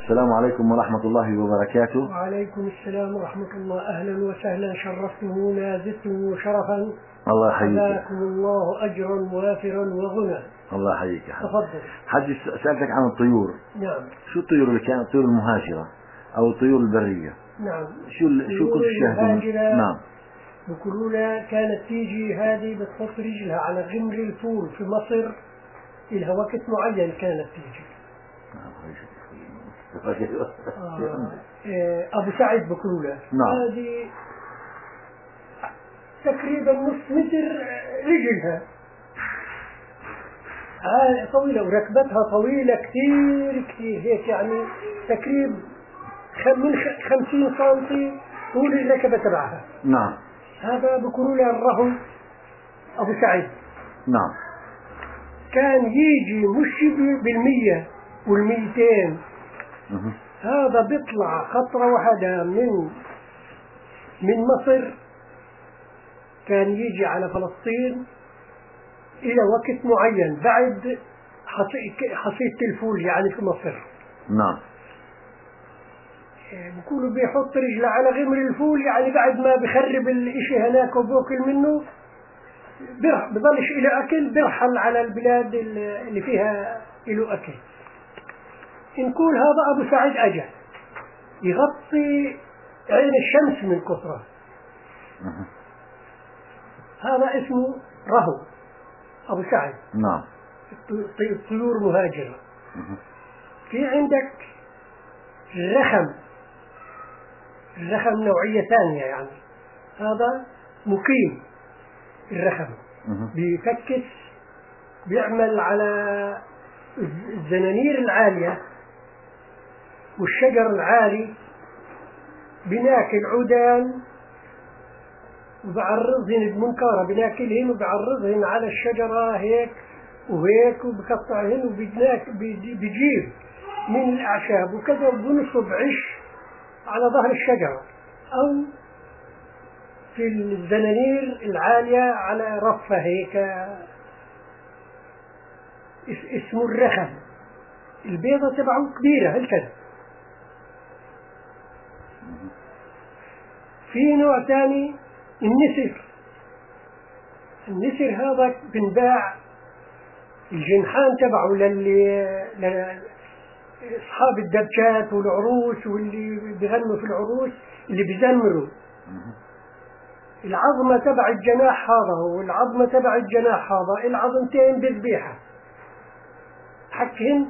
السلام عليكم ورحمة الله وبركاته. وعليكم السلام ورحمة الله. أهلا وسهلا، شرفتمونا، زدتم شرفا. الله يحييك. جزاكم الله أجرا وافرا وغنى. الله يحييك يا حاج. تفضل. حاج، سألتك عن الطيور. نعم. شو الطيور اللي كانت الطيور المهاجرة أو الطيور البرية؟ نعم. شو كنت تشاهدون؟ نعم. بيقولوا لها كانت تيجي هذه بتحط رجلها على غمر الفول في مصر، إلها وقت معين كانت تيجي. أبو سعد بيقولوا له هذه تقريبا نص متر رجلها طويلة، وركبتها طويلة كثير كثير، هيك يعني تقريبا من 50 سنتي طول الركبة تبعها. نعم. هذا بيقولوا له الرهو أبو سعد. نعم. كان يجي مش بال100 وال200. هذا بيطلع خطرة واحدة من مصر، كان يجي على فلسطين إلى وقت معين بعد حصيدة الفول يعني في مصر. نعم. بيقولوا بيحط رجله على غمر الفول، يعني بعد ما بخرب الاشي هناك وبوكل منه بضلش إلى أكل، بيرحل على البلاد اللي فيها له أكل. نقول هذا أبو سعد أجا يغطي عين الشمس من كثرة. هذا اسمه رهو أبو سعد. نعم. طيور مهاجرة. في عندك الرخم نوعية ثانية، يعني هذا مقيم. الرخم بيفكس، بيعمل على الزنانير العالية والشجر العالي، بناكل عودان وبعرضهن بمنكارة، بناكلهن وبعرضهن على الشجرة هيك وهيك، وبقطعهن وبيجيب من الأعشاب وكذا، وبنصب عش على ظهر الشجرة أو في الزنانير العالية على رفة هيك. اسمه الرخم. البيضة تبعه كبيرة هالكذا. في نوع ثاني النسر هذا بنباع الجنحان تبعه لأصحاب الدبشات والعروس واللي بيغنوا في العروس اللي بيزمروا. العظمة تبع الجناح هذا والعظمة تبع الجناح هذا، العظمتين بذبيحة حكهن،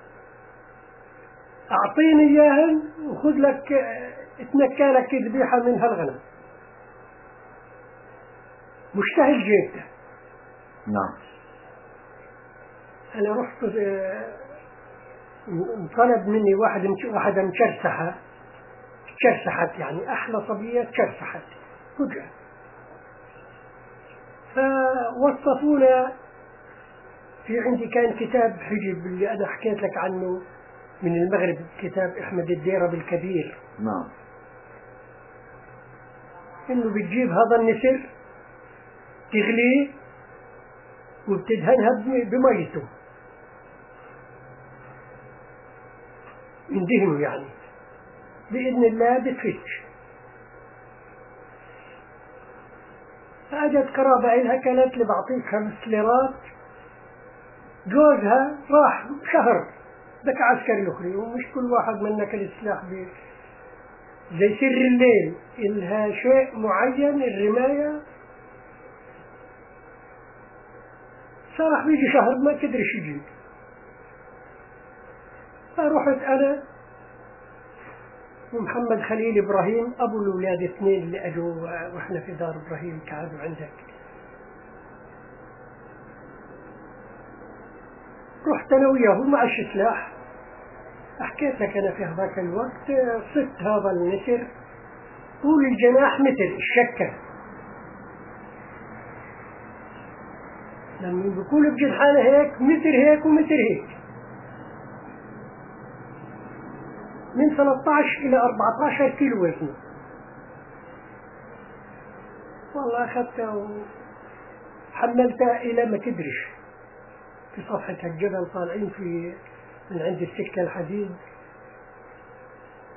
أعطيني إياهن وخذ لك اتنكالك ذبيحة من هالغنم. مشتهي جدا. نعم. أنا رحت طلب مني واحدة تشرسحت يعني أحلى صبية تشرسحت فجأة، فوصفونا. في عندي كان كتاب حجب اللي أنا حكيت لك عنه من المغرب، كتاب أحمد الديرب الكبير. نعم. إنه بتجيب هذا النسر تغليه وبتدهنها بميته، من دهنه يعني، بإذن الله بتفتش. فأجت قرابة إلها كانت لي بعطيك 5 ليرات. جوزها راح شهر ذاك عسكري الأخرى، ومش كل واحد منك السلاح زي سر الليل، إلها شيء معين الرماية. صار بيجي شهر ما تدري شو يجيب. فرحت أنا ومحمد خليل إبراهيم أبو الأولاد 2 اللي أجوا وإحنا في دار إبراهيم كعادوا عندك. رحت أنا وياه معش سلاح. حكيت لك أنا في هذاك الوقت صدت هذا النسر طول الجناح متر الشكة، لما بيقول بجنحانه هيك متر هيك ومتر هيك، من 13 إلى 14 كيلو وزنه. والله أخذتها وحملتها إلى ما تدرش في صفحة الجبل، طالعين من عند السكة الحديد،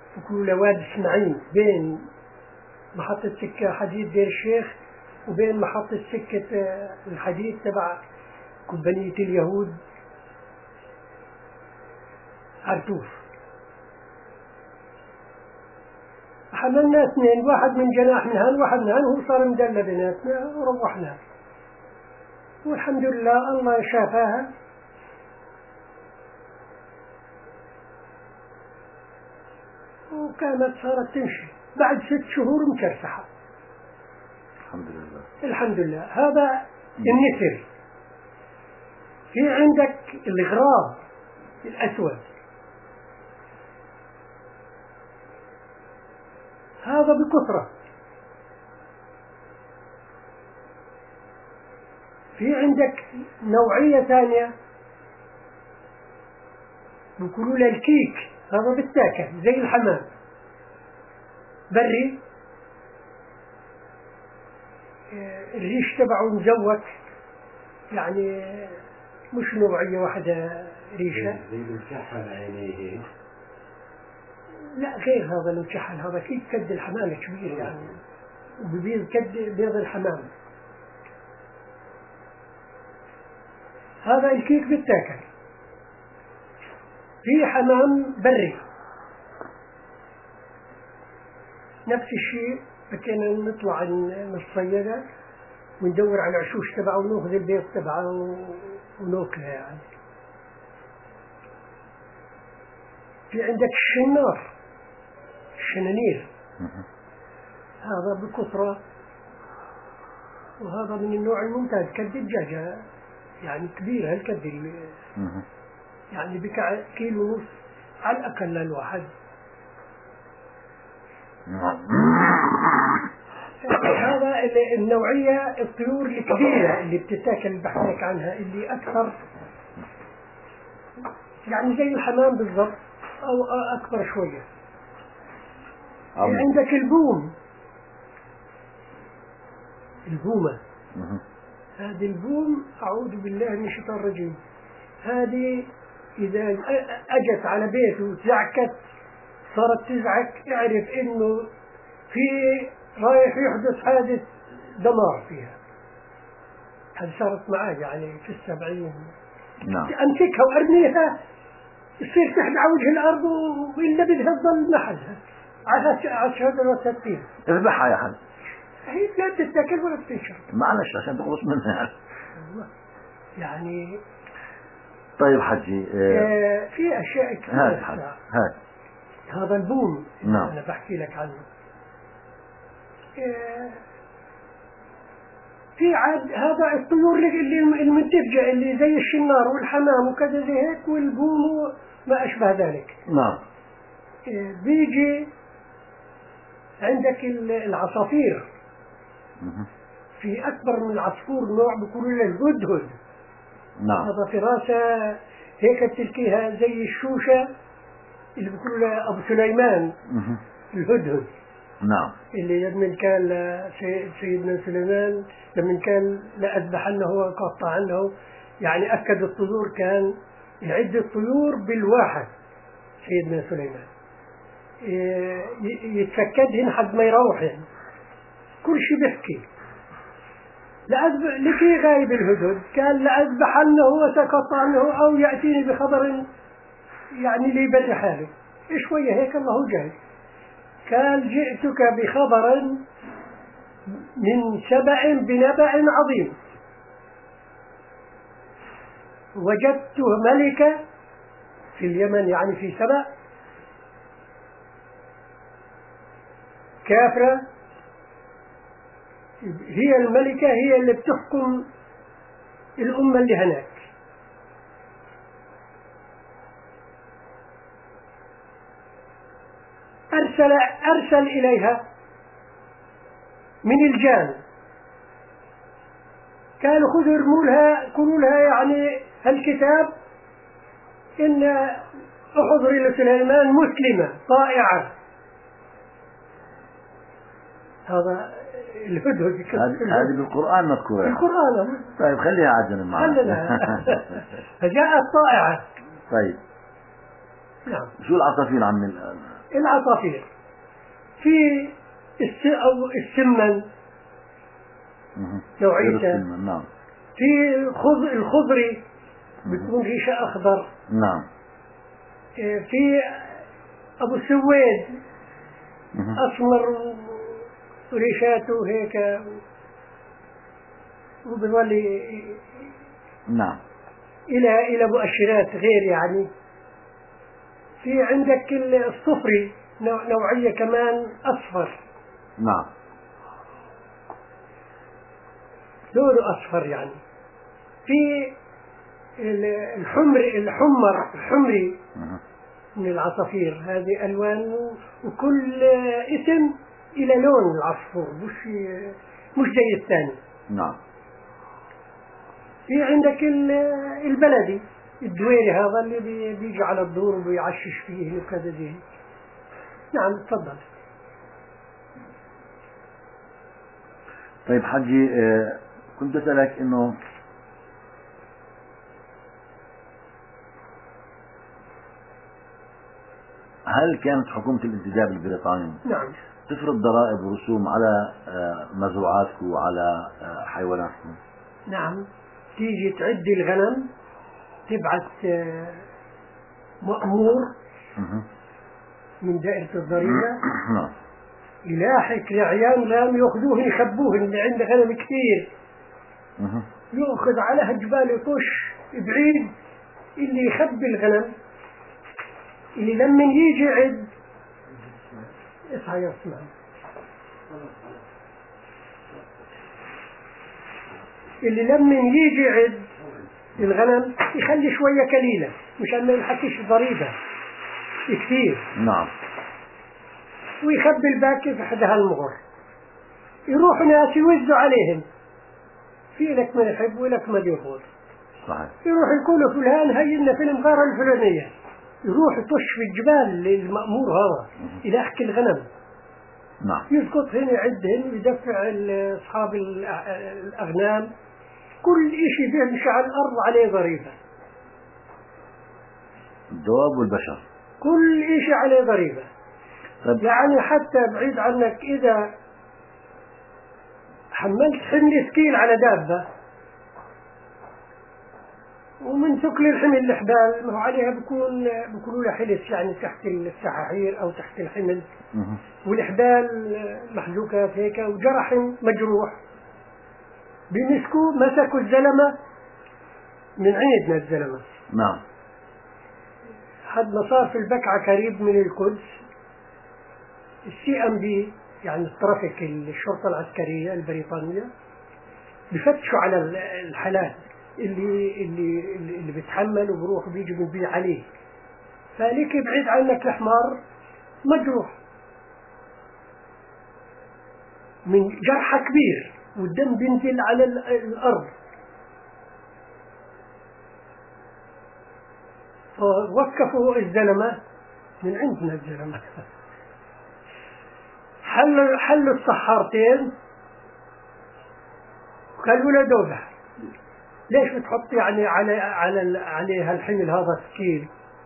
بيقولوا له وادي إسماعيل، بين محطة سكة حديد دير الشيخ وبين محطة سكة الحديد تبع كومبانية اليهود عرتوف. حملنا اثنين، واحد من جناح من هان واحد من هان، هو صار مدلى بيناتنا وروحنا، والحمد لله الله شافاها. وكانت صارت تمشي بعد 6 شهور مكرسحة الحمد لله. الحمد لله. هذا النسر. في عندك الغراب الأسود، هذا بكثرة. في عندك نوعية ثانية بيقولوا له الكيك، هذا بالتاكل زي الحمام بري، الريش تبعه مزوك، يعني مش نوعية واحدة ريشة زي المكحل عينيه. لا غير هذا المكحل، هذا كيك كد الحمام كبير يعني، وبيبيض كد بيض الحمام. هذا الكيك بالتاكل. في حمام بري نفس الشيء، بدنا نطلع نصيده وندور على العشوش تبعه وناخذ البيض تبعه وناكله يعني. في عندك الشنار، الشنانير، هذا بكثرة، وهذا من النوع الممتاز كد الدجاجة يعني كبير هالكد، يعني بكع كيلو ونص على الأقل للواحد. هذا النوعية الطيور الكبيرة اللي بتتاكل بحكيك عنها، اللي أكثر يعني زي الحمام بالضبط أو أكبر شوية. عندك البوم، البومة، هذه البوم أعوذ بالله من الشيطان الرجيم، هذه إذا أجت على بيته وتزعكت صارت تزعك، اعرف إنه في رايح يحدث حادث دمار فيها. هذه صارت معي يعني في 70. نعم. أمسكها وأرميها تصير تحت على وجه الأرض وإلا بدها تظل محلها على شهادة والتدقيق. اذبحها يا حد. هي لا تتاكل ولا تنشر. معلش عشان تخلص منها يعني. طيب حجي في أشياء كثيرة. هذا البوم نعم. أنا بحكي لك عنه. في عاد هذا الطيور اللي المنتفجة اللي زي الشنار والحمام وكذا زي هيك، والبوم وما أشبه ذلك. نعم. بيجي عندك العصافير. في أكبر من العصفور نوع بيقولوا له الهدهد. نعم. هذا فراسة هيك تلقيها زي الشوشة اللي بيقولوا له أبو سليمان. الهدهد. نعم. اللي لما كان سيدنا سليمان لما كان لأذبح عنه وقطع عنه، يعني أكد الطيور، كان يعد الطيور بالواحد سيدنا سليمان، يتفكدهن حد ما يروح يعني. كل شيء بيحكي لكي غايب الهدهد، كان لأذبح عنه وسقط عنه أو يأتيني بخبر يعني لي بر حاله. شوية هيك الله جاي، قال جئتك بخبر من سبأ بنبأ عظيم، وجدت ملكة في اليمن يعني في سبأ كافرة، هي الملكة هي اللي بتحكم الأمة اللي هناك. أرسل إليها من الجان، قالوا خذوا ارموا لها يعني الكتاب إن أحضر إلى سليمان مسلمة طائعة. هذا الهدهد هذه بالقرآن مذكورة. القرآن. طيب خليها عجل معنا. فجاءت طائعة. طيب. نعم. شو العصافير عمي العصافير، في أو السمن نوعيته، نعم. في الخضري بتكون ريشة أخضر، نعم. في أبو السويد أسمر وريشاته هيك وبظل نعم إلى مؤشرات غير يعني. في عندك الصفري نوعية كمان أصفر، نعم، لونه أصفر يعني. في الحمري من العصافير، هذه ألوان وكل اسم إلى لون العصفور، مش زي الثاني. نعم. في عندك البلدي الدويري، هذا اللي بيجي على الدور وبيعشش فيه وكذا زي. نعم تفضل. طيب حجي، كنت أسألك إنه هل كانت حكومة الانتداب البريطاني نعم تفرض ضرائب ورسوم على مزروعاتكم وعلى حيواناتكم؟ نعم، تيجي تعدي الغنم، تبعث مأمور من دائرة الضريبة يلاحق العيان لام يأخذوهن يخبوهن، اللي عنده غنم كثير يأخذ على جبال يطش بعيد، اللي يخبي الغنم، اللي لما يجي عد اصحى يسمع، اللي لما يجي عد الغنم يخلي شوية قليلة مشان ما يحكيش ضريبة كثير. نعم. ويخبي الباقي في حد هالمغر، يروحوا ناس يوزوا عليهم، في لك ما يحب ولك ما يرفض. صحيح. يروح يقولوا فلان هي لنا في المغارة الفلانية، يروح يطش في الجبال للمأمور هذا يلاحق الغنم. نعم. يسقط هنا يعدهن، يدفع أصحاب الأغنام، كل إشي بيمشي على الأرض عليه ضريبة، الدواب والبشر كل إشي عليه ضريبة. طيب. يعني حتى بعيد عنك، إذا حملت حمل ثقيل على دابة ومن ثقل الحمل الحبال ما هو عليها بيكونوا لها حلس يعني تحت السحاحير أو تحت الحمل، والحبال محزوكات هيك وجرح مجروح، مسكوا الزلمة من عيدنا الزلمة. نعم. حد ما صار في البكعة قريب من القدس، CMB يعني الترافيك الشرطة العسكرية البريطانية بفتشوا على الحالات اللي بيتحمل وبروح وبيجي بنبيع عليه، فليك بعيد عنك الحمار مجروح من جرحة كبير والدم بينزل على الأرض، فوقفوا الزلمة من عندنا الزلمة حلوا الصحارتين وقالوا له دوبة ليش بتحط يعني عليها الحمل هذا ثقيل،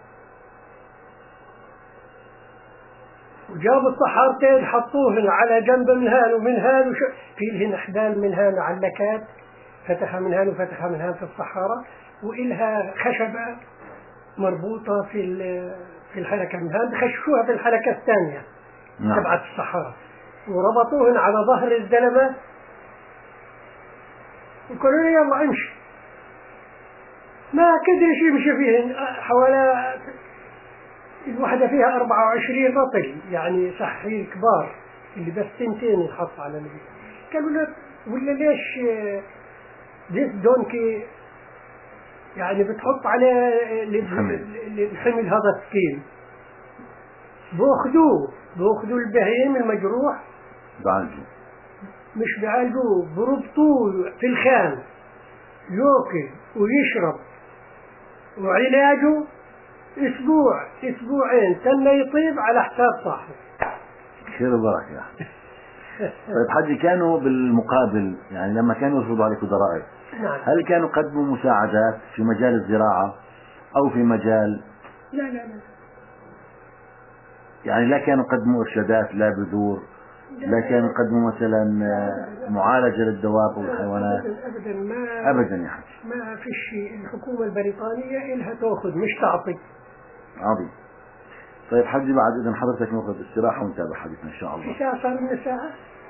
وجابوا الصحارتين حطوهن على جنب من هان ومن هان فيهن حبال من هان علكات فتحها من هان وفتحها من هان في الصحارى، وإلها خشبة مربوطة في الحلقة من هان، خشوها في الحلقة الثانية تبعت الصحارى وربطوهن على ظهر الزلمة وقالوا له يلا امشي. ما قدرش يمشي فيهن، حوالي الواحدة فيها 24 رطل يعني صحيح كبار اللي بس سنتين ينحط على البيت. قالوا له ولا ليش دونكي يعني بتحط عليه الحمل هذا الثقيل؟ بأخذوا البهيم المجروح بعالجوه، مش بعالجوه، بربطوه في الخان يأكل ويشرب، وعلاجه أسبوعين تم يطيب على حساب صاحبه. خير وبركة. طيب حجي، كانوا بالمقابل يعني لما كانوا يفرضوا عليكم ضرائب، نعم. هل كانوا قدموا مساعدات في مجال الزراعة أو في مجال؟ لا يعني لا كانوا يقدموا إرشادات، لا بذور، لا كانوا يقدموا مثلا معالجة للدواب والحيوانات؟ أبدا ما أبدا يا حاج. ما فيش. الحكومة البريطانية إلها تأخذ مش تعطي. عظيم. طيب حجي بعد إذن حضرتك نأخذ استراحة ونتابع حديثنا إن شاء الله. في ساعة صار لنا ساعة.